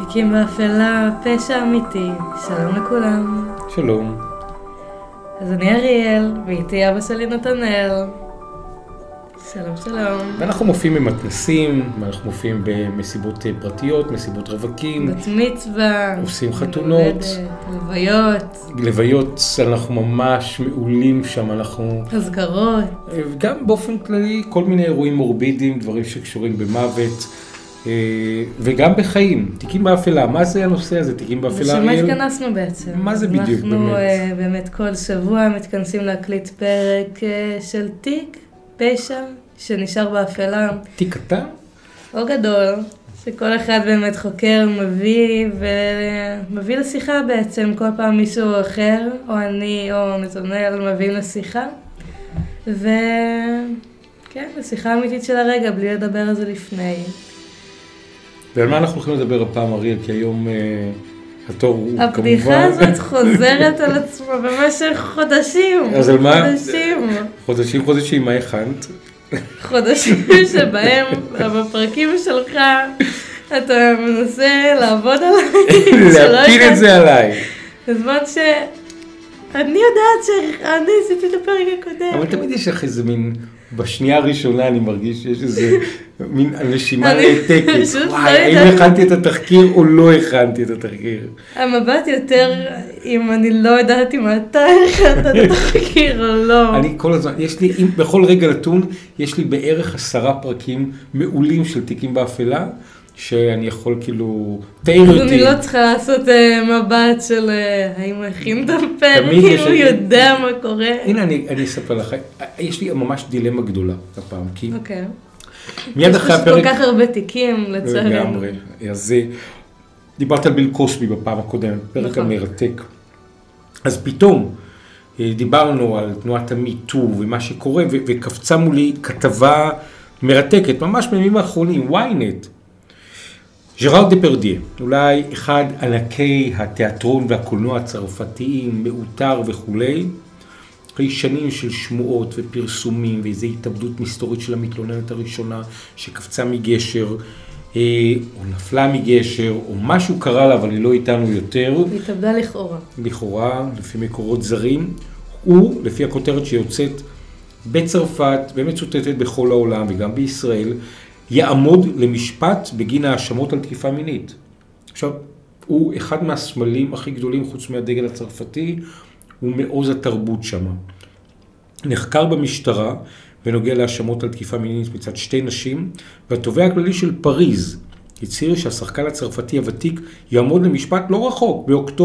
תיקים באפלה, פשע אמיתי. שלום לכולם. שלום. אז אני אריאל, ואיתי אבא שלי נתנאל. שלום שלום. ואנחנו מופיעים במתנסים, ואנחנו מופיעים במסיבות פרטיות, מסיבות רווקים. בת מצווה. עושים חתונות. לוויות. לוויות, אנחנו ממש מעולים שם, אנחנו... אזכרות. גם באופן כללי, כל מיני אירועים מורבידיים, דברים שקשורים במוות. וגם בחיים, תיקים באפלה, מה זה הנושא הזה, תיקים באפלה? בשביל מה התכנסנו בעצם? מה זה בדיוק באמת? אנחנו באמת כל שבוע מתכנסים להקליט פרק של תיק, פשע, שנשאר באפלה. תיק קטן? או גדול, שכל אחד באמת חוקר, מביא לשיחה בעצם, כל פעם מישהו אחר, או אני או נתנאל מביאים לשיחה. וכן, לשיחה אמיתית של הרגע, בלי לדבר על זה לפני. ועל מה אנחנו הולכים לדבר הפעם, אריאל? כי היום התור הוא כמובן... הבדיחה הזאת חוזרת על עצמה במשך חודשים. אז על מה? חודשים, מה הכנת? חודשים שבהם, בפרקים שלך, אתה מנסה לעבוד עליי. להפיל את זה עליי. בזמן שאני יודעת שאני עשיתי את הפרק הקודם. אבל תמיד יש לך איזה מין... בשנייה הראשונה אני מרגיש שיש איזה מין נשימה נעתקת. וואי, האם הכנתי את התחקיר או לא הכנתי את התחקיר? המבט יותר אם אני לא יודעת אם אתה הכנת את התחקיר או לא. אני כל הזמן, יש לי, בכל רגע נתון, יש לי בערך 10 פרקים מעולים של תיקים באפלה, שאני יכול כאילו, תאיר אותי. אני לא צריכה לעשות מבט של האם הוא הכין את הפרק, אם הוא יודע מה קורה. הנה, אני אספר לך, יש לי ממש דילמה גדולה הפעם, כי אוקיי. מיד אחרי הפרק... יש כל כך הרבה תיקים, לצערנו. לגמרי, אז דיברת על ביל קוסבי בפעם הקודמת, פרק המרתק. אז פתאום דיברנו על תנועת המיטו ומה שקורה, וקפצה מולי כתבה מרתקת, ממש בימים האחרונים, ynet. ז'ראר דפרדיה, אולי אחד ענקי התיאטרון והקולנוע הצרפתיים, מאותר וכולי, אחרי שנים של שמועות ופרסומים ואיזו התאבדות מסתורית של המתלוננת הראשונה שקפצה מגשר, או נפלה מגשר, או משהו קרה לה, אבל היא לא איתנו יותר. היא התאבדה לכאורה. לכאורה, לפי מקורות זרים, הוא, לפי הכותרת שיוצאת בצרפת, ומצוטטת בכל העולם וגם בישראל, יעמוד למשפט בגין האשמות על תקיפה מינית. עכשיו, הוא אחד מהסמלים הכי גדולים חוץ מהדגל הצרפתי, הוא מעוז התרבות שם. נחקר במשטרה ונוגע להאשמות על תקיפה מינית מצד 2 נשים, והתובע הכללי של פריז הצהיר שהשחקן הצרפתי הוותיק יעמוד למשפט לא רחוק,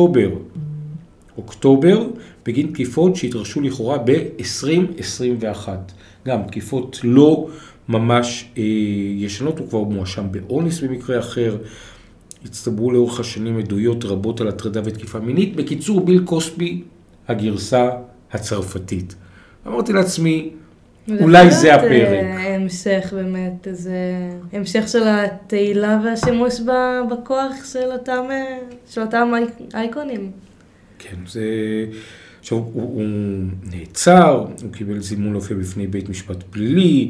באוקטובר, בגין תקיפות שהתרחשו לכאורה ב-2021. גם תקיפות לא ממש ישנות, הוא כבר מואשם באונס במקרה אחר, הצטברו לאורך השנים עדויות רבות על הטרדה ותקיפה מינית. בקיצור, ביל קוסבי, הגרסה הצרפתית. אמרתי לעצמי, אולי זה הפרק. המשך באמת, זה המשך של התהילה והשימוש בכוח של אותם אייקונים. כן, זה... עכשיו, הוא נעצר, הוא קיבל זימון להופיע בפני בית משפט פלילי,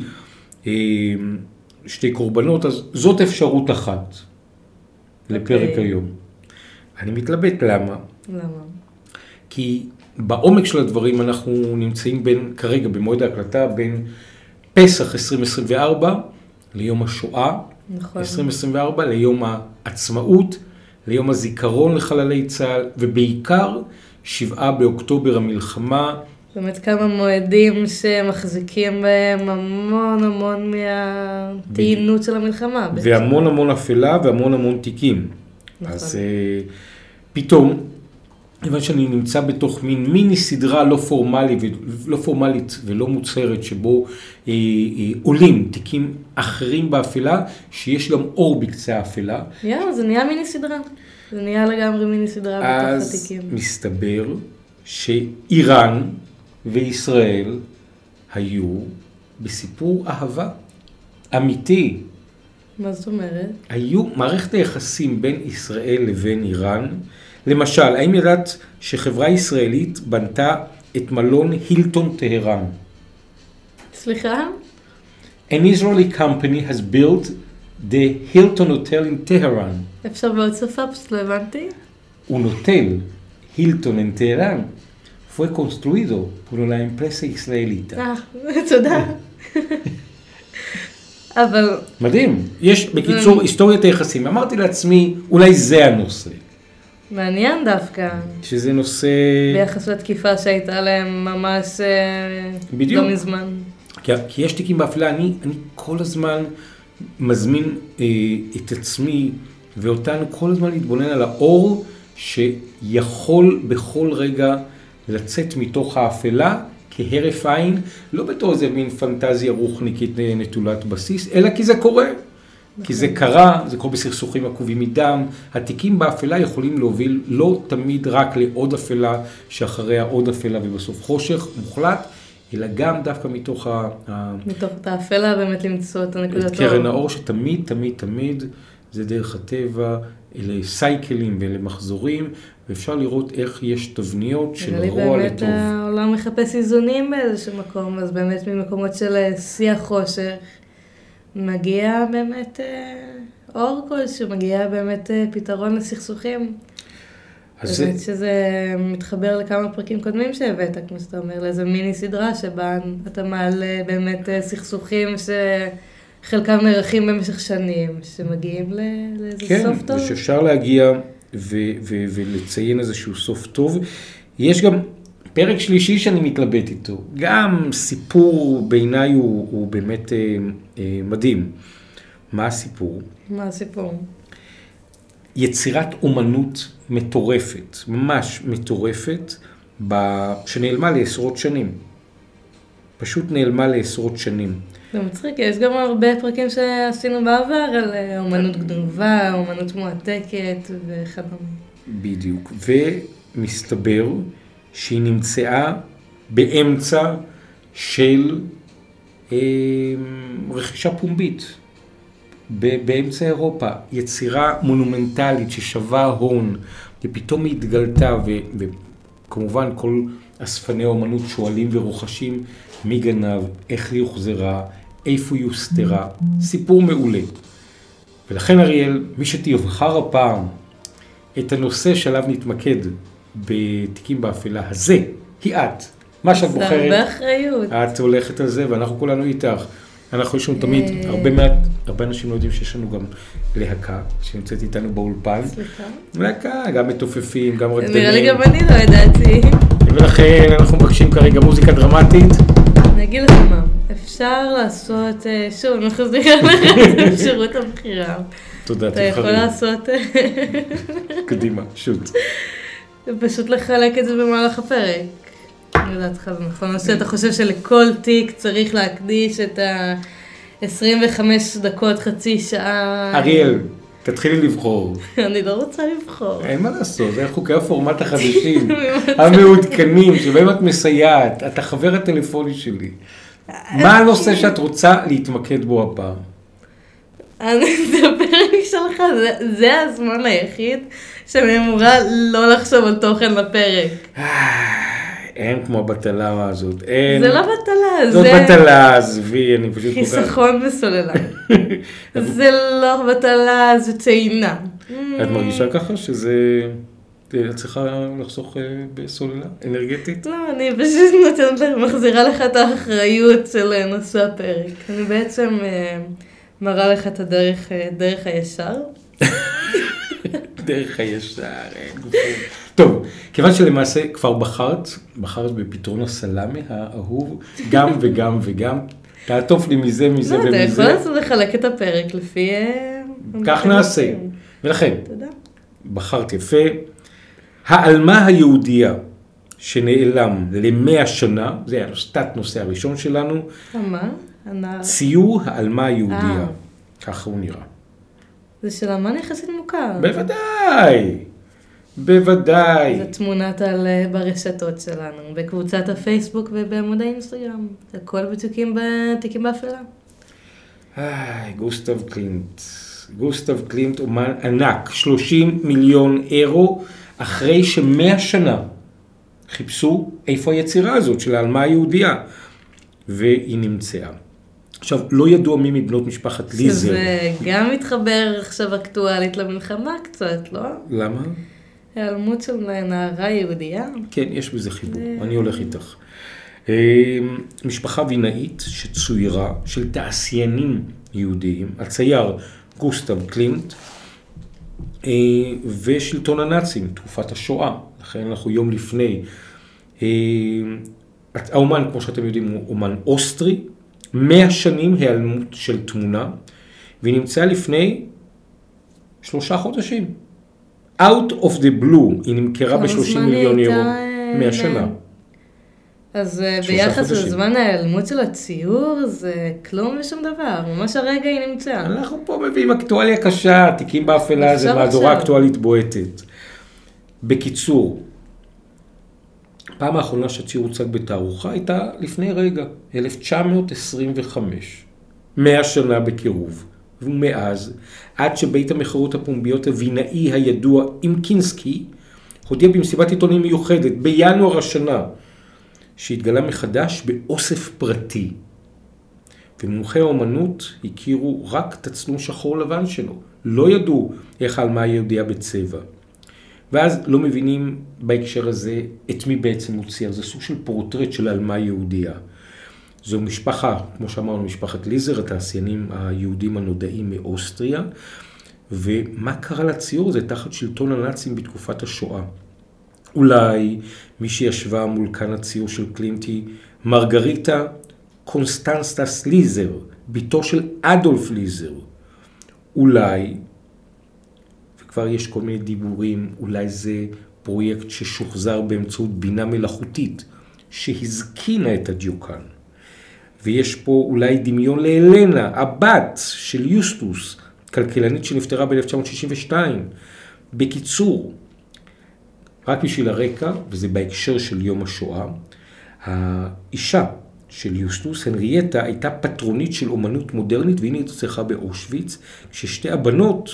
2 קורבנות, אז זאת אפשרות אחת לפרק היום. אני מתלבט למה. למה? כי בעומק של הדברים אנחנו נמצאים כרגע במועד ההקלטה בין פסח 2024 ליום השואה, נכון. 2024 ליום העצמאות, ליום הזיכרון לחללי צה"ל, ובעיקר 7 באוקטובר המלחמה. באמת כמה מועדים שמחזיקים בהם המון מהתעינות של המלחמה. והמון אפלה והמון תיקים. נכון. אז פתאום, כיוון שאני נמצא בתוך מיני סדרה לא פורמלית ולא מוצהרת, שבו עולים תיקים אחרים באפלה, שיש גם אור בקצה האפלה. זה נהיה מיני סדרה. זה נהיה לגמרי מיני סדרה בתוך התיקים. אז מסתבר שאיראן וישראל היו בסיפור אהבה אמיתי. מה זאת אומרת? היו מערכת היחסים בין ישראל לבין איראן. למשל, האם ידעת שחברה ישראלית בנתה את מלון הילטון טהרן? סליחה? An Israeli company has built The Hilton Hotel in Tehran. אפשר בעוד שפה, פשוט לא הבנתי. Un hotel Hilton en Teherán fue construido por la empresa israelita. תודה. אבל... מדהים. יש, בקיצור, היסטוריית היחסים. אמרתי לעצמי, אולי זה הנושא. מעניין דווקא. שזה נושא... ביחס לתקיפה שהייתה להם ממש לא מזמן. כי יש תיקים באפלה, אני כל הזמן מזמין את עצמי ואותנו כל הזמן להתבונן על האור שיכול בכל רגע לצאת מתוך האפלה כהרף עין, לא בתור איזה מין פנטזיה רוחניקית נטולת בסיס, אלא כי זה קורה. כי זה קרה, זה קורה בסכסוכים עקובים מדם. התיקים באפלה יכולים להוביל לא תמיד רק לעוד אפלה, שאחריה עוד אפלה ובסוף חושך מוחלט, אלא גם דווקא מתוך מתוך את האפלה באמת למצוא את הנקודת האור. את קרן האור שתמיד, תמיד, תמיד, זה דרך הטבע, אלה סייקלים ואלה מחזורים, ואפשר לראות איך יש תבניות של רוע לטוב. באמת העולם מחפש איזונים באיזשהו מקום, אז באמת ממקומות של שיח חושך, מגיע באמת אור כלשהו, מגיע באמת פתרון לסכסוכים. באמת שזה מתחבר לכמה פרקים קודמים שהבאת, כמו שאתה אומר, לאיזה מיני סדרה שבה אתה מעלה באמת סכסוכים שחלקם נערכים במשך שנים, שמגיעים לאיזה סוף טוב. כן, ושאפשר להגיע ולציין איזשהו סוף טוב. יש גם פרק שלישי שאני מתלבט איתו, גם סיפור בעיניי הוא באמת מדהים. מה הסיפור? מה הסיפור? יצירת אומנות מטורפת, ממש מטורפת, שנעלמה לעשרות שנים. פשוט נעלמה לעשרות שנים. זה מצחיק, יש גם הרבה פרקים שעשינו בעבר על אומנות גנובה, אומנות מועתקת וכדומה. בדיוק, ומסתבר שהיא נמצאה באמצע של רכישה פומבית. באמצע אירופה, יצירה מונומנטלית ששווה הון, ופתאום היא התגלתה, וכמובן כל אספני האומנות שואלים ורוחשים מי גנב, איך היא הוחזרה, איפה היא הוסתרה, סיפור מעולה. ולכן אריאל, מי שתבחר הפעם את הנושא שעליו נתמקד בתיקים באפלה הזה, היא את. מה שאת בוחרת, זה הרבה אחריות. את הולכת על זה ואנחנו כולנו איתך. אנחנו יש לנו תמיד, הרבה אנשים לא יודעים שיש לנו גם להקה, שנמצאת איתנו באולפן. סליחה. להקה, גם מתופפים, גם רקדנים. נראה לי גם אני לא ידעתי. ולכן אנחנו מבקשים כרגע מוזיקה דרמטית. אני אגיד לך מה, אפשר לעשות, שוב, אני חוזרת לך שירות הבחירה. תודה, תבחרי. אתה יכול לעשות... קדימה, שוט. פשוט לחלק את זה במהלך הפרק. אני יודעת לך, זה נכון, שאתה חושב שלכל תיק צריך להקדיש את ה-25 דקות, חצי שעה. אריאל, תתחילי לבחור. אני לא רוצה לבחור. אין מה לעשות, זה חוקי הפורמט החדשים, המעודכנים, שבהם את מסייעת, את החבר הטלפוני שלי. מה הנושא שאת רוצה להתמקד בו הפעם? אני מדבר שלך, זה הזמן היחיד שאני אמורה לא לחשוב על תוכן לפרק. אין כמו הבטלה הזאת, אין. זה לא בטלה, זאת בטלה, עזבי, אני פשוט... חיסכון בסוללה. זה לא בטלה, זה טעינה. את מרגישה ככה שזה... את צריכה לחסוך בסוללה אנרגטית? לא, אני פשוט מחזירה לך את האחריות של נושא הפרק. אני בעצם מראה לך את דרך הישר. דרך הישר, אין גופים. טוב, כיוון שלמעשה כבר בחרת בפתרון הסלאמי האהוב, גם וגם וגם, תעטוף לי מזה, מזה ומזה. לא, אתה יכול לעשות לחלק את הפרק לפי... כך נעשה. ולכן, תודה. בחרת יפה. העלמה היהודייה שנעלם ל100 שנה, זה היה תת נושא הראשון שלנו. מה? ציור העלמה היהודייה. ככה הוא נראה. זה של אמן יחסית מוכר. בוודאי. בוודאי. זה תמונת על ברשתות שלנו, בקבוצת הפייסבוק ובעמוד האינסטגרם. זה הכל בתיקים באפלה. גוסטב קלימט. גוסטב קלימט אומן ענק, 30 מיליון אירו, אחרי ש100 שנה חיפשו איפה היצירה הזאת של העלמה היהודייה, והיא נמצאה. עכשיו, לא ידוע מי מבנות משפחת ליזר. שזה גם מתחבר עכשיו אקטואלית למלחמה קצת, לא? למה? העלמות של נערה יהודייה. כן, יש בזה חיבור, אני הולך איתך. משפחה וינאית שצוירה של תעשיינים יהודיים, הצייר גוסטב קלימט, ושלטון הנאצים, תקופת השואה, לכן אנחנו יום לפני. האומן, כמו שאתם יודעים, הוא אומן אוסטרי, 100 שנים העלמות של תמונה, והיא נמצאה לפני 3 חודשים. Out of the blue, היא נמכרה ב-30 מיליון יורו, 100 שנה. אז ביחס לזמן ההיעלמות של הציור, זה כלום ושום דבר, ממש הרגע היא נמצאה. אנחנו פה מביאים אקטואליה קשה, תיקים באפלה, זה מהדורה אקטואלית בועטת. בקיצור, פעם האחרונה שהציור הוצג בתערוכה הייתה לפני רגע, 1925, 100 שנה בקירוב. ומאז, עד שבית המכירות הפומביות הווינאי הידוע אימקינסקי, הודיע במסיבת עיתונים מיוחדת בינואר השנה, שהתגלה מחדש באוסף פרטי. ומומחי האומנות הכירו רק תצלום שחור לבן שלו. לא ידעו איך העלמה היהודייה בצבע. ואז לא מבינים בהקשר הזה את מי בעצם הוא צייר. זה סוג של פורטרט של העלמה היהודייה. זו משפחה, כמו שאמרנו, משפחת ליזר, התעשיינים היהודים הנודעים מאוסטריה. ומה קרה לציור הזה תחת שלטון הנאצים בתקופת השואה? אולי מי שישבה מול כאן הציור של קלימטי, מרגריטה קונסטנסטס ליזר, ביתו של אדולף ליזר. אולי, וכבר יש כל מיני דיבורים, אולי זה פרויקט ששוחזר באמצעות בינה מלאכותית, שהזקינה את הדיוקן. ויש פה אולי דמיון לאלנה, הבת של יוסטוס, כלכלנית שנפטרה ב-1962. בקיצור, רק בשביל הרקע, וזה בהקשר של יום השואה, האישה של יוסטוס, הנריאטה, הייתה פטרונית של אומנות מודרנית, והיא נרצחה באושוויץ, כששתי הבנות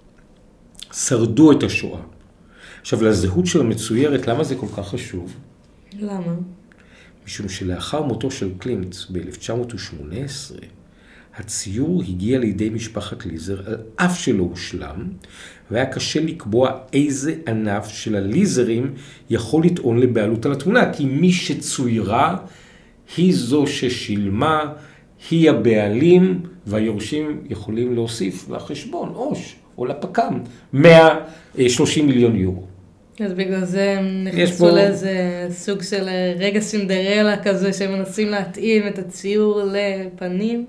שרדו את השואה. עכשיו, לזהות של המצוירת, למה זה כל כך חשוב? למה? משום שלאחר מותו של קלימט ב-1918, הציור הגיע לידי משפחת ליזר, על אף שלא הושלם, והיה קשה לקבוע איזה ענף של הליזרים יכול לטעון לבעלות על התמונה, כי מי שצוירה היא זו ששילמה, היא הבעלים, והיורשים יכולים להוסיף לחשבון, עוש, או לפקם, 130 מיליון יורו. אז בגלל זה הם נכנסו לאיזה סוג של רגע סינדרלה כזה, שהם מנסים להתאים את הציור לפנים.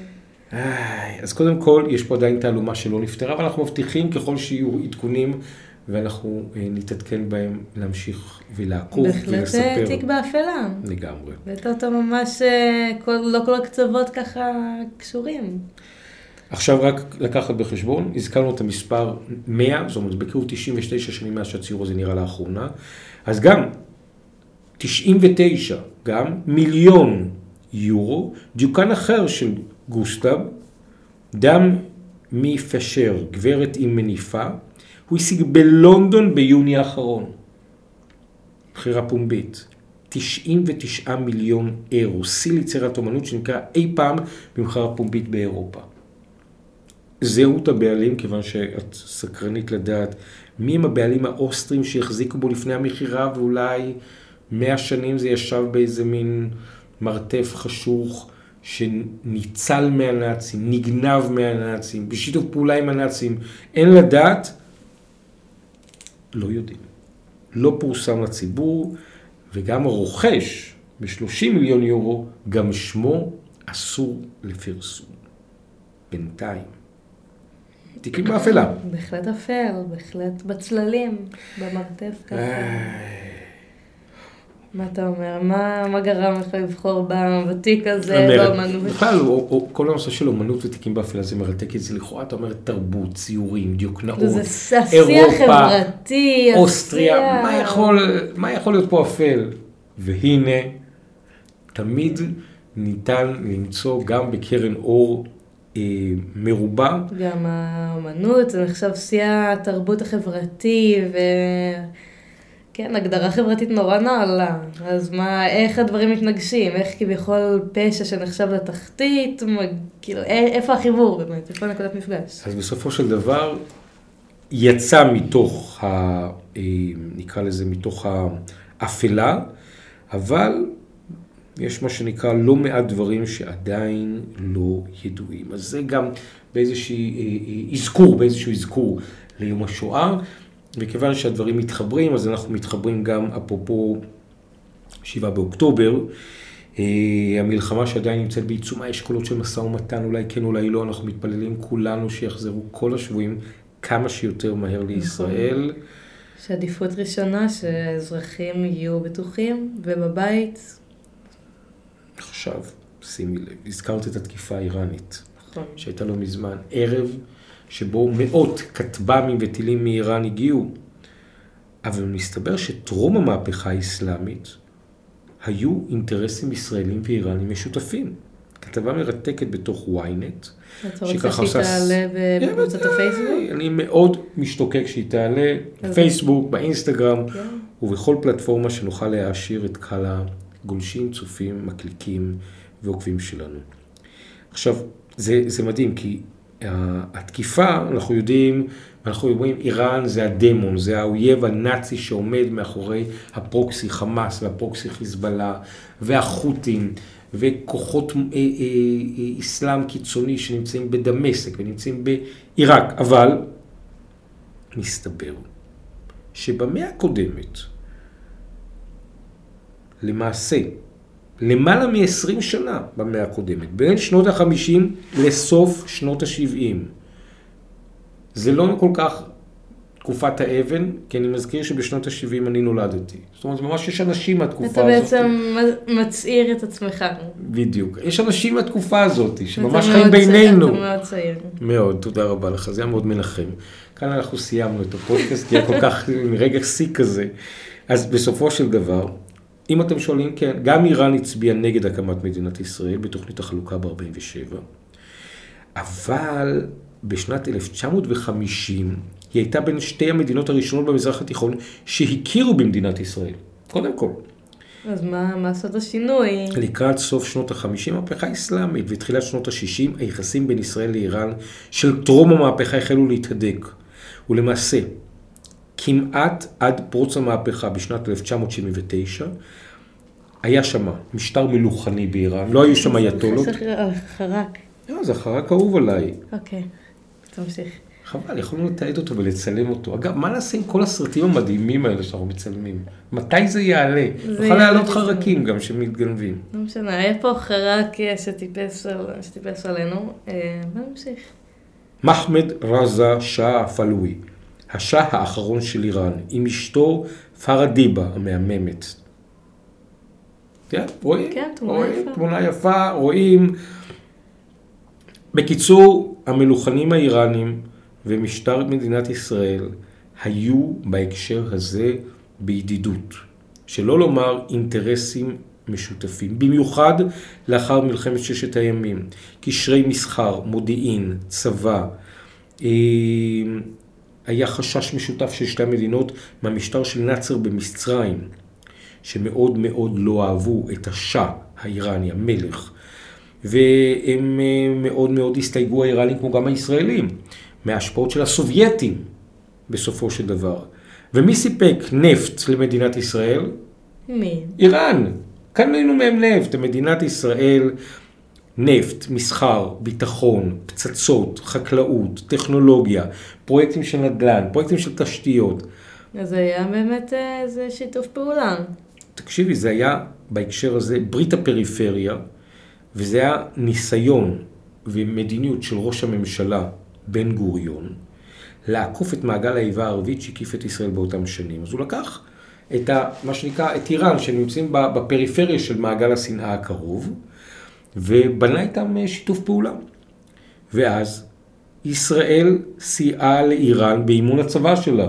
אז קודם כל, יש פה עדיין תעלומה שלא נפטרה, אבל אנחנו מבטיחים ככל שיהיו עדכונים, ואנחנו נתעדכן בהם להמשיך ולעקוב ולספר. בהחלט תיק באפלה. לגמרי. ואתה ממש, לא כל הקצוות ככה קשורים. עכשיו רק לקחת בחשבון, הזכרנו את המספר 100, זאת אומרת, בקירוב 99 שנים מאז שהציור הזה נראה לאחרונה, אז גם 99, גם מיליון יורו, דיוקן אחר של גוסטב, דם מפשר, גברת עם מניפה, הוא השיג בלונדון ביוני האחרון. בחירה פומבית. 99 מיליון אירו, שיא ליצירת אומנות שנקרא אי פעם במחירה פומבית באירופה. זהות הבעלים, כיוון שאת סקרנית לדעת, מי הם הבעלים האוסטרים שהחזיקו בו לפני המחירה, ואולי 100 שנים זה ישב באיזה מין מרתף חשוך, שניצל מהנאצים, נגנב מהנאצים, בשיתוף פעולה עם הנאצים, אין לדעת, לא יודעים. לא פורסם לציבור, וגם הרוכש ב-30 מיליון יורו, גם שמו אסור לפרסום. בינתיים. תיקים באפלה. בהחלט אפל, בהחלט בצללים, במרתף ככה. מה אתה אומר? מה גרם לך לבחור בתיק הזה, באמנות? בכלל, כל הנושא של אומנות ותיקים באפלה זה מרתק את זה לכאורה, אתה אומר תרבות, ציורים, דיוקנאות, אירופה, אוסטריה, מה יכול להיות פה אפל? והנה, תמיד ניתן למצוא גם בקרן אור מרובה. גם האמנות, זה נחשב שיא התרבות החברתי, כן, הגדרה חברתית נורא נעלה. אז מה, איך הדברים מתנגשים? איך כביכול פשע שנחשב לתחתית? כאילו, איפה החיבור באמת? איפה נקודת מפגש? אז בסופו של דבר, יצא מתוך נקרא לזה, מתוך האפלה, אבל יש מה שנקרא לא מעט דברים שעדיין לא ידועים. אז זה גם באיזשהו אזכור ליום השואה, וכיוון שהדברים מתחברים, אז אנחנו מתחברים גם אפרופו 7 באוקטובר, המלחמה שעדיין נמצאת בעיצומה, יש קולות של משא ומתן, אולי כן אולי לא, אנחנו מתפללים כולנו שיחזרו כל השבויים כמה שיותר מהר לישראל. שעדיפות ראשונה שהאזרחים יהיו בטוחים ובבית. עכשיו, שימי לב, הזכרת את התקיפה האיראנית, נכון. שהייתה לא מזמן, ערב שבו מאות כטב"מים וטילים מאיראן הגיעו, אבל מסתבר שטרום המהפכה האסלאמית היו אינטרסים ישראלים ואיראנים משותפים. כתבה מרתקת בתוך ynet. אתה רוצה שהיא תעלה בקבוצת הפייסבוק? אני מאוד משתוקק שהיא תעלה בפייסבוק, באינסטגרם, ובכל פלטפורמה שנוכל להעשיר את קהל הגולשים, צופים, מקליקים ועוקבים שלנו. עכשיו, זה מדהים, כי התקיפה, אנחנו יודעים, איראן זה הדמון, זה האויב הנאצי שעומד מאחורי הפרוקסי חמאס והפרוקסי חיזבאללה והחות'ים וכוחות אסלאם קיצוני שנמצאים בדמשק ונמצאים בעיראק. אבל מסתבר שבמאה הקודמת, למעשה, למעלה מ-20 שנה במאה הקודמת, בין שנות ה-50 לסוף שנות ה-70. זה לא כל כך תקופת האבן, כי אני מזכיר שבשנות ה-70 אני נולדתי. זאת אומרת, ממש יש אנשים מהתקופה הזאת. אתה בעצם מצעיר את עצמך. בדיוק. יש אנשים מהתקופה הזאת, שממש חיים בינינו. אתה מאוד צעיר. מאוד, תודה רבה לך, זה היה מאוד מנחם. כאן אנחנו סיימנו את הפודקאסט, כי היה כל כך מרגע שיא כזה. אז בסופו של דבר, אם אתם שואלים, כן, גם איראן הצביעה נגד הקמת מדינת ישראל בתוכנית החלוקה ב-47, אבל בשנת 1950 היא הייתה בין שתי המדינות הראשונות במזרח התיכון שהכירו במדינת ישראל, קודם כל. אז מה עשת השינוי? לקראת סוף שנות ה-50, המהפכה האסלאמית ותחילת שנות ה-60, היחסים בין ישראל לאיראן של טרום המהפכה החלו להתהדק. ולמעשה, כמעט עד פרוץ המהפכה בשנת 1979, היה שם משטר מלוכני באיראן, לא היו שם אייתולות. זה חרק. זה חרק אהוב עליי. אוקיי, תמשיך. חבל, יכולנו לתעד אותו ולצלם אותו. אגב, מה נעשה עם כל הסרטים המדהימים האלה שאנחנו מצלמים? מתי זה יעלה? נוכל להעלות חרקים גם שמתגנבים. לא משנה, היה פה חרק שטיפס עלינו. מה נמשיך? מחמד רזה שאה פלוי, השאה האחרון של איראן, עם אשתו פרדיבה המהממת. כן, רואים? כן, תמונה יפה, רואים. בקיצור, המלוכנים האיראנים ומשטר מדינת ישראל היו בהקשר הזה בידידות, שלא לומר אינטרסים משותפים, במיוחד לאחר מלחמת ששת הימים, קשרי מסחר, מודיעין, צבא, היה חשש משותף של שתי המדינות מהמשטר של נאצר במצרים, שמאוד מאוד לא אהבו את השאה האיראני, המלך, והם מאוד מאוד הסתייגו האיראנים כמו גם הישראלים, מההשפעות של הסובייטים בסופו של דבר. ומי סיפק נפט למדינת ישראל? מי? איראן. קנינו מהם נפט. מדינת ישראל, נפט, מסחר, ביטחון, פצצות, חקלאות, טכנולוגיה, פרויקטים של נדל"ן, פרויקטים של תשתיות. אז זה היה באמת איזה שיתוף פעולה. תקשיבי, זה היה בהקשר הזה ברית הפריפריה, וזה היה ניסיון ומדיניות של ראש הממשלה בן גוריון, לעקוף את מעגל האיבה הערבית שהקיף את ישראל באותם שנים. אז הוא לקח את מה שנקרא, את איראן, שנמצאים בפריפריה של מעגל השנאה הקרוב, ובנה איתם שיתוף פעולה. ואז ישראל סייעה לאיראן באימון הצבא שלה.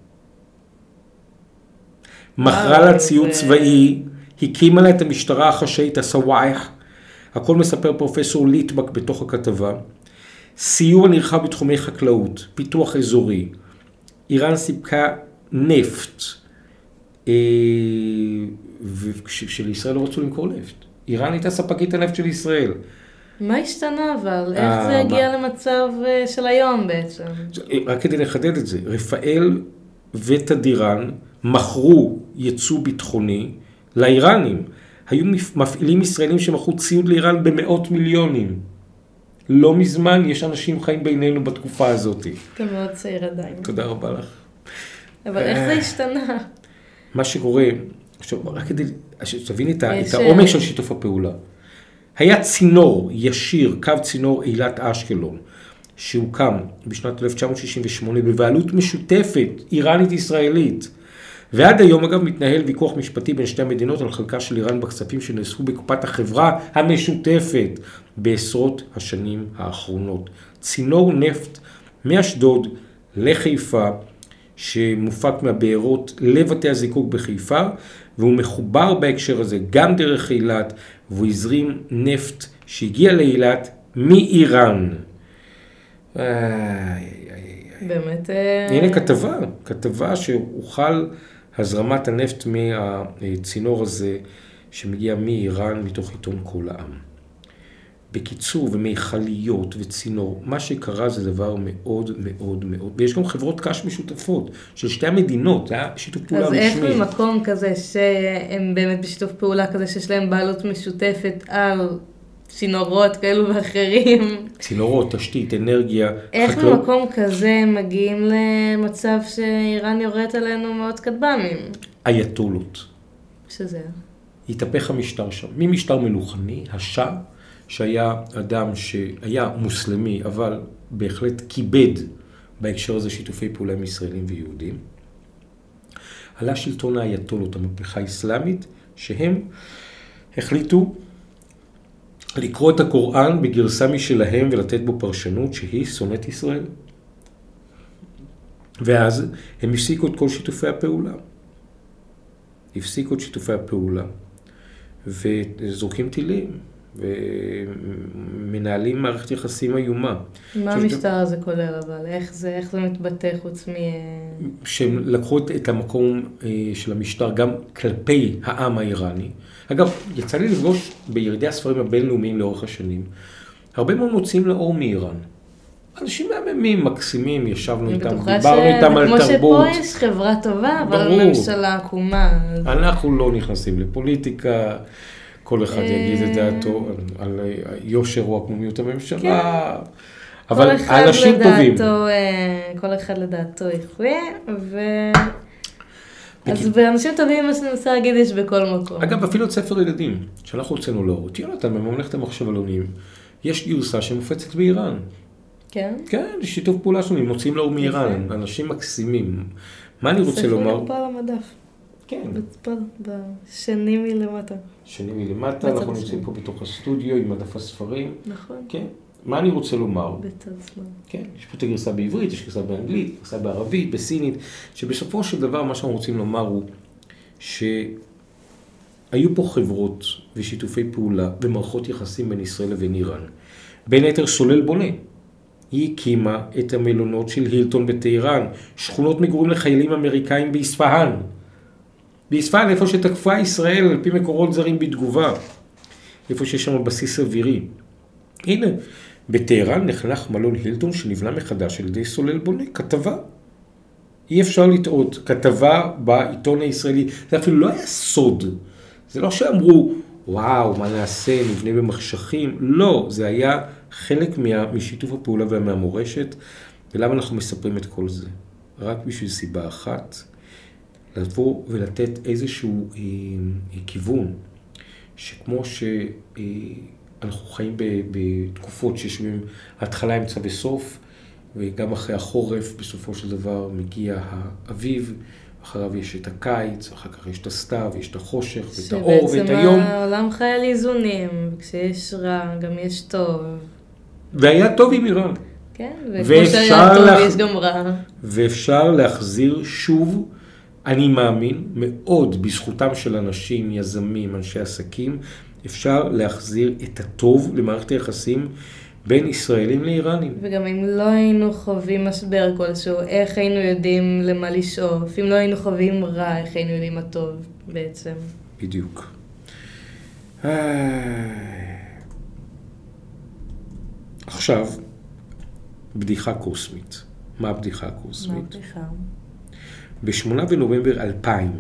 מכרה לה ציוד צבאי, הקימה לה את המשטרה החשאית, הסוואח, הכל מספר פרופסור ליטבק בתוך הכתבה, סיוע נרחב בתחומי חקלאות, פיתוח אזורי, איראן סיפקה נפט, וכשישראל לא רצו למכור נפט. איראן הייתה ספקית הנפט של ישראל. מה השתנה אבל? איך זה הגיע למצב של היום בעצם? רק כדי לחדד את זה, רפאל ותדירן מכרו ייצוא ביטחוני לאיראנים. היו מפעילים ישראלים שמכרו ציוד לאיראן במאות מיליונים. לא מזמן יש אנשים חיים בינינו בתקופה הזאת. אתה מאוד צעיר עדיין. תודה רבה לך. אבל איך זה השתנה? מה שקורה, עכשיו, רק כדי שתבין את העומק של שיתוף הפעולה. היה צינור ישיר, קו צינור אילת אשקלון, שהוקם בשנת 1968 בבעלות משותפת, איראנית-ישראלית. ועד היום, אגב, מתנהל ויכוח משפטי בין שתי המדינות על חלקה של איראן בכספים שנאספו בקופת החברה המשותפת בעשרות השנים האחרונות. צינור נפט מאשדוד לחיפה, שמופק מהבארות לבתי הזיקוק בחיפה, והוא מחובר בהקשר הזה גם דרך אילת, והוא הזרים נפט שהגיע לאילת מאיראן. באמת... הנה כתבה שהוחל הזרמת הנפט מהצינור הזה שמגיע מאיראן מתוך עיתון כל העם. בקיצור, ומיכליות וצינור, מה שקרה זה דבר מאוד מאוד מאוד, ויש גם חברות קש משותפות של שתי המדינות, זה היה שיתוף פעולה רשמי. אז איך במקום כזה שהם באמת בשיתוף פעולה כזה שיש להם בעלות משותפת על צינורות כאלו ואחרים? צינורות, תשתית, אנרגיה, איך במקום כזה מגיעים למצב שאיראן יורדת עלינו מאוד כטב"מים? אייתולות. שזה? התהפך המשטר שם, ממשטר מלוכני, השאה, שהיה אדם שהיה מוסלמי, אבל בהחלט כיבד בהקשר הזה שיתופי פעולה עם ישראלים ויהודים. עלה שלטון האייתולות, המהפכה האסלאמית, שהם החליטו לקרוא את הקוראן בגרסה משלהם ולתת בו פרשנות שהיא שונאת ישראל. ואז הם הפסיקו את כל שיתופי הפעולה. הפסיקו את שיתופי הפעולה וזורקים טילים. ומנהלים מערכת יחסים איומה. מה המשטר הזה כולל אבל? איך זה מתבטא חוץ מ... שהם לקחו את המקום של המשטר גם כלפי העם האיראני. אגב, יצא לי לפגוש בירידי הספרים הבינלאומיים לאורך השנים. הרבה מאוד מוצאים לאור מאיראן. אנשים מהממים, מקסימים, ישבנו איתם, דיברנו איתם על תרבות. כמו שפה יש חברה טובה, אבל ממשלה עקומה. אנחנו לא נכנסים לפוליטיקה. כל אחד יגיד את דעתו על יושר או עקמומיות הממשלה, אבל אנשים טובים. כל אחד לדעתו יחווה, אז באנשים טובים מה שאני מנסה להגיד יש בכל מקום. אגב, אפילו את ספר ילדים, שאנחנו הוצאנו לאור, יונתן בממלכת המחשבלונים, יש גרסה שמופצת באיראן. כן? כן, שיתוף פעולה שלנו, מוצאים לאור מאיראן, אנשים מקסימים. מה אני רוצה לומר? ספר פה על המדף. כן. בשנים מלמטה. שנים מלמטה, אנחנו נמצאים פה בתוך הסטודיו עם מדף הספרים. נכון. כן. מה אני רוצה לומר? בצד שמאל. כן, יש פה את הגרסה בעברית, יש גרסה באנגלית, גרסה בערבית, בסינית, שבסופו של דבר מה שאנחנו רוצים לומר הוא שהיו פה חברות ושיתופי פעולה ומערכות יחסים בין ישראל לבין איראן. בין היתר סולל בונה. היא הקימה את המלונות של הילטון בטהרן, שכונות מגורים לחיילים אמריקאים באספהאן. באספהאן, איפה שתקפה ישראל על פי מקורות זרים בתגובה. איפה שיש שם בסיס אווירי. הנה, בטהרן נחנך מלון הילטון שנבנה מחדש על ידי סולל בונה. כתבה. אי אפשר לטעות. כתבה בעיתון הישראלי. זה אפילו לא היה סוד. זה לא שאמרו, וואו, מה נעשה, נבנה במחשכים. לא, זה היה חלק משיתוף הפעולה ומהמורשת. ולמה אנחנו מספרים את כל זה? רק בשביל סיבה אחת. לבוא ולתת איזשהו כיוון, שכמו שאנחנו חיים בתקופות שיש בהם התחלה, אמצע וסוף, וגם אחרי החורף בסופו של דבר מגיע האביב, אחריו יש את הקיץ, אחר כך יש את הסתיו, יש את החושך ואת האור ואת היום. שבעצם העולם חי על איזונים, וכשיש רע גם יש טוב. והיה טוב עם איראן. כן, וכמו שהיה טוב יש גם רע. ואפשר להחזיר שוב, אני מאמין מאוד בזכותם של אנשים, יזמים, אנשי עסקים, אפשר להחזיר את הטוב למערכת היחסים בין ישראלים לאיראנים. וגם אם לא היינו חווים משבר כלשהו, איך היינו יודעים למה לשאוף? אם לא היינו חווים רע, איך היינו יודעים מה טוב בעצם? בדיוק. עכשיו, בדיחה קוסמית. מה הבדיחה הקוסמית? מה הבדיחה? ב-8 בנובמבר 2000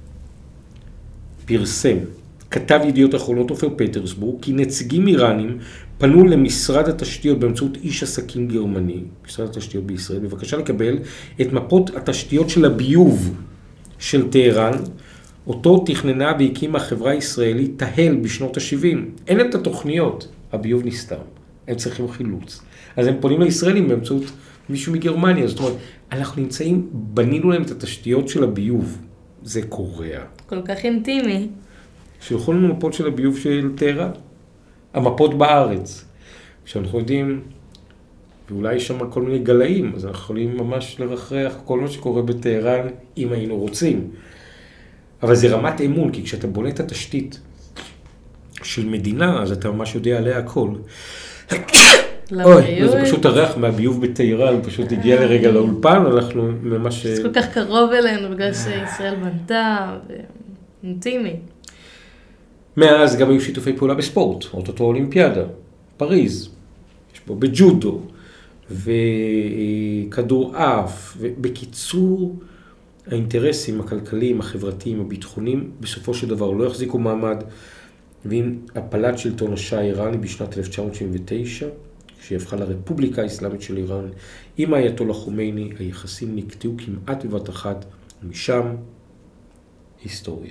פרסם כתב ידיעות אחרונות עופר פטרסבורג כי נציגים איראנים פנו למשרד התשתיות באמצעות איש עסקים גרמני, משרד התשתיות בישראל, בבקשה לקבל את מפות התשתיות של הביוב של טהרן, אותו תכננה והקימה החברה הישראלית תהל בשנות ה-70. אין להם את התוכניות, הביוב נסתם, הם צריכים חילוץ. אז הם פונים לישראלים באמצעות מישהו מגרמניה, זאת אומרת, אנחנו נמצאים, בנינו להם את התשתיות של הביוב, זה קורע. כל כך אינטימי. שלחו לנו מפות של הביוב של טהרן, המפות בארץ. כשאנחנו יודעים, ואולי יש שם כל מיני גלאים, אז אנחנו יכולים ממש לרחרח כל מה שקורה בטהרן, אם היינו רוצים. אבל זה רמת אמון, כי כשאתה בונה את התשתית של מדינה, אז אתה ממש יודע עליה הכל. אוי, זה פשוט הריח מהביוב בטהרן, פשוט הגיע לרגע לאולפן, אנחנו ממש... זה כל כך קרוב אלינו, בגלל שישראל בנתה, ואינטימי. מאז גם היו שיתופי פעולה בספורט, אותו אולימפיאדה, פריז, יש פה בג'ודו, וכדור אף, ובקיצור, האינטרסים הכלכליים, החברתיים, הביטחוניים, בסופו של דבר לא יחזיקו מעמד, ועם הפלת שלטון השאה האיראני בשנת 1979, כשהיא הפכה לרפובליקה האסלאמית של איראן, עם האייתוללה חומייני, היחסים נקטעו כמעט בבת אחת, ומשם היסטוריה.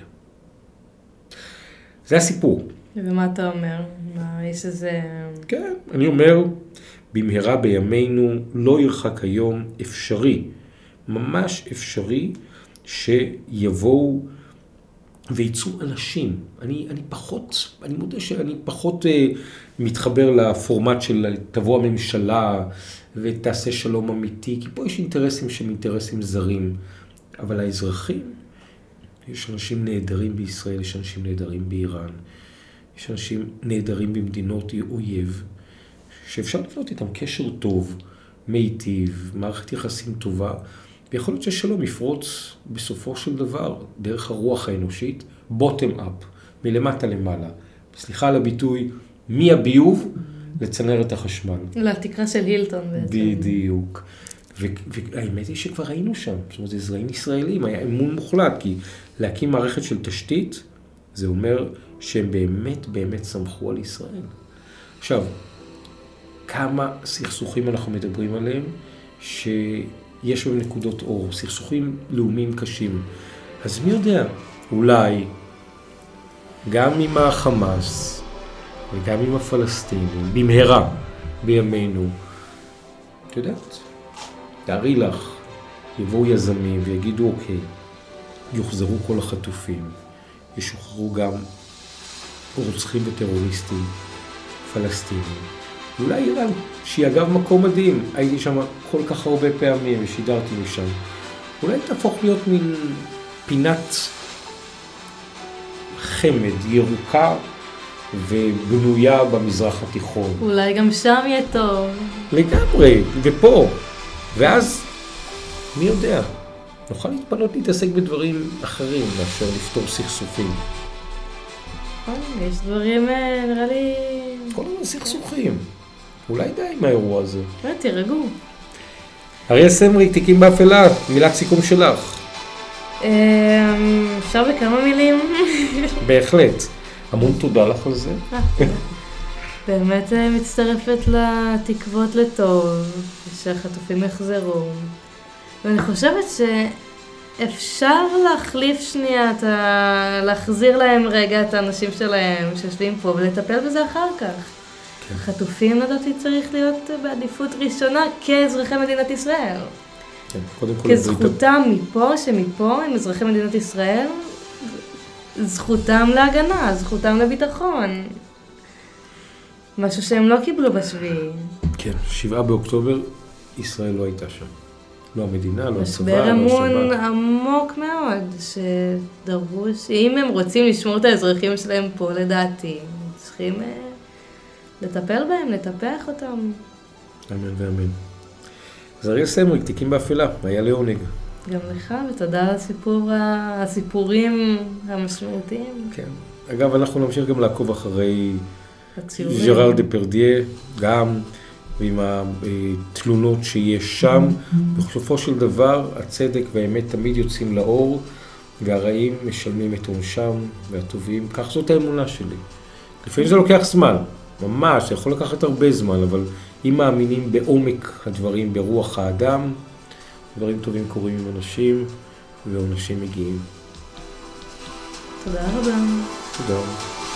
זה הסיפור. ומה אתה אומר? מה, יש איזה... כן, אני אומר, במהרה בימינו לא ירחק היום אפשרי, ממש אפשרי, שיבואו וייצאו אנשים. אני מודה שאני פחות מתחבר לפורמט של תבוא הממשלה ותעשה שלום אמיתי, כי פה יש אינטרסים שהם אינטרסים זרים, אבל האזרחים, יש אנשים נהדרים בישראל, יש אנשים נהדרים באיראן, יש אנשים נהדרים במדינות אויב, שאפשר לבנות איתם קשר טוב, מיטיב, מערכת יחסים טובה, ויכול להיות ששלום יפרוץ בסופו של דבר, דרך הרוח האנושית, bottom up, מלמטה למעלה. סליחה על הביטוי, מהביוב לצנרת החשמל. לתקרה של הילטון בעצם. בדיוק. והאמת היא שכבר היינו שם, זאת אומרת, זה זרעים ישראלים, היה אמון מוחלט, כי להקים מערכת של תשתית, זה אומר שהם באמת סמכו על ישראל. עכשיו, כמה סכסוכים אנחנו מדברים עליהם, שיש בהם נקודות אור, סכסוכים לאומיים קשים. אז מי יודע, אולי גם עם החמאס וגם עם הפלסטינים, במהרה בימינו, את יודעת, תארי לך, יבואו יזמים ויגידו אוקיי, יוחזרו כל החטופים, ישוחררו גם רוצחים וטרוריסטים פלסטינים. אולי איראן, שהיא אגב מקום מדהים, הייתי שם כל כך הרבה פעמים ושידרתי משם, אולי תהפוך להיות מין פינת חמד, ירוקה ובנויה במזרח התיכון. אולי גם שם יהיה טוב. לגמרי, ופה. ואז, מי יודע, נוכל להתפנות להתעסק בדברים אחרים מאשר לפתור סכסוכים. יש דברים, נראה לי... כל הזמן סכסוכים. אולי די עם האירוע הזה. תירגעו. אריה סמרי, תיקים באפלה, מילת סיכום שלך. אפשר בכמה מילים? בהחלט. המון תודה לך על זה. באמת מצטרפת לתקוות לטוב, שהחטופים יחזרו. ואני חושבת שאפשר להחליף שנייה, להחזיר להם רגע את האנשים שלהם שיושבים פה ולטפל בזה אחר כך. כן. החטופים לדעתי צריך להיות בעדיפות ראשונה כאזרחי מדינת ישראל. כן, קודם כל... כזכותם מפה, שמפה הם אזרחי מדינת ישראל, זכותם להגנה, זכותם לביטחון. משהו שהם לא קיבלו בשביעי. כן, 7 באוקטובר, ישראל לא הייתה שם. לא המדינה, לא הצבא, משבר אמון עמוק מאוד, שדרוש, אם הם רוצים לשמור את האזרחים שלהם פה, לדעתי, צריכים לטפל בהם, לטפח אותם. אמן ואמן. אז אריאל סמריק, תיקים באפלה, היה לעונג. גם לך, ותודה על הסיפורים המשמעותיים. כן. אגב, אנחנו נמשיך גם לעקוב אחרי הציורים. ז'ראר דפרדיה, גם ועם התלונות שיש שם. בסופו של דבר, הצדק והאמת תמיד יוצאים לאור, והרעים משלמים את עונשם, והטובים. כך זאת האמונה שלי. לפעמים זה לוקח זמן, ממש, זה יכול לקחת הרבה זמן, אבל אם מאמינים בעומק הדברים, ברוח האדם, דברים טובים קורים עם אנשים, ועונשים מגיעים. תודה רבה. תודה.